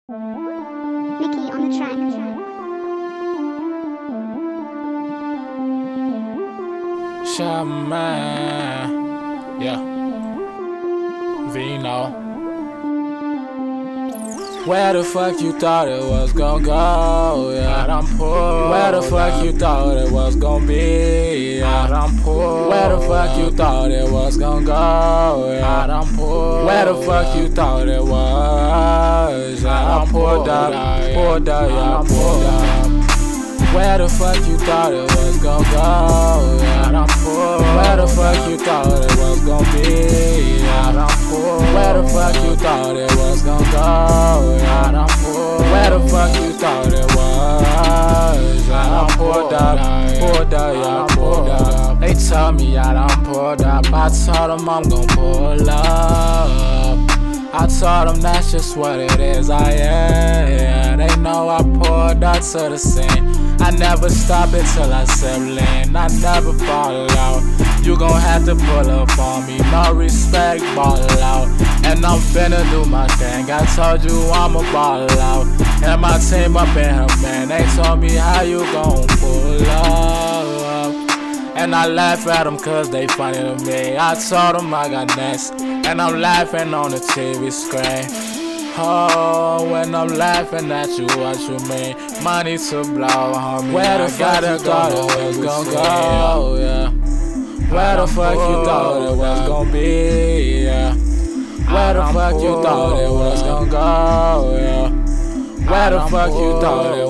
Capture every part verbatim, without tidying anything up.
Mickey on the track. Shaman, yeah, Vino. Where the fuck you thought it was gon' go, yeah, I'm poor. Where the fuck you thought it was gon' be, yeah, I'm poor. Where the fuck you thought it was gon' go, yeah, I'm poor. Where the fuck you thought it was, yeah, I'm poor, dog, poor dog, yeah, I'm poor, dog. Where the fuck you thought it was gon' go, yeah, I'm poor. Where the fuck you thought it was gon' be, yeah, I'm poor. Where the fuck you thought it was gon' go, yeah, I'm poor. Where the fuck you thought it was, yeah, I'm poor, dog, poor dog, yeah, I'm poor, dog. They tell me yeah, I'm poor, dog, I told them I'm gon' pull up. I told them that's just what it is, I am, yeah. They know I poured out to the scene. I never stop it till I settle in, I never fall out. You gon' have to pull up on me, no respect, ball out. And I'm finna do my thing, I told you I'ma ball out. And my team up in her, man, they told me how you gon' pull up. And I laugh at them cause they funny to me. I told them I got next, and I'm laughing on the T V screen. Oh, when I'm laughing at you, what you mean? Money to blow, homie. Where the fuck you thought it was gon' go, yeah. Where the fuck you thought it was gon' be, yeah. Where the fuck you thought it was gon' go, yeah. Where the fuck you thought it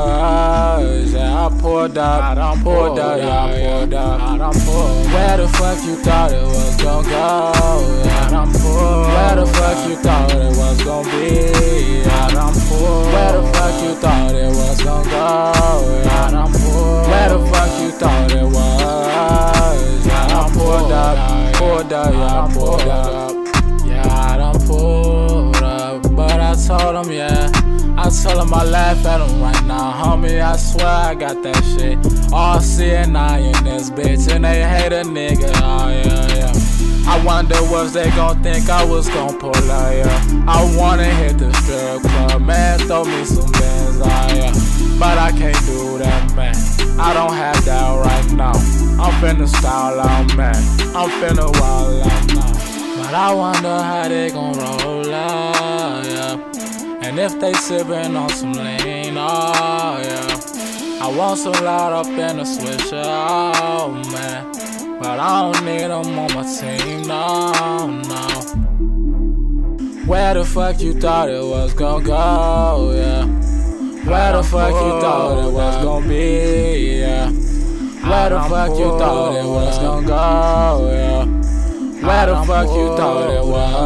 was, yeah. I poured up, I poured up, yeah, I poured up, I poured. Where the fuck you thought it was gon' go, yeah. I'm poor. Where the fuck you thought it was gon' be, yeah, I'm poor. Where the fuck you thought it was gon' go, yeah, I'm poor. Where the fuck you thought it was, yeah, I'm poured up, poured up, yeah, I'm poured up. Yeah, I'm poured up, but I told him, yeah, I told him I laugh at him right now, homie, I swear I got that shit. All C and I in this bitch, and they hate a nigga, oh yeah, yeah. I wonder was they gon' think I was gon' pull out, yeah. I wanna hit the strip club, man, throw me some bands, oh yeah. But I can't do that, man, I don't have that right now. I'm finna style out, man, I'm finna wild out now. But I wonder how they gon' roll out, yeah. And if they sippin' on some lean, oh yeah. I want some loud up in the switch, oh man. But I don't need them on my team, no, no. Where the fuck you thought it was gon' go, yeah. Where the fuck you thought it was gon' be, yeah. Where the fuck you thought it was gon' go, yeah. Where the fuck you thought it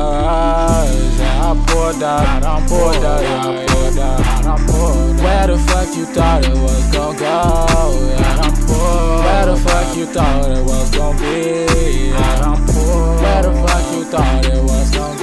was, yeah. I poured out, I poured out, I poured out, I poured. Where the fuck you thought it was gon' go, yeah. I'm poor. Where the fuck you thought it was gon' be, yeah. I'm poor. Where the fuck you thought it was gon'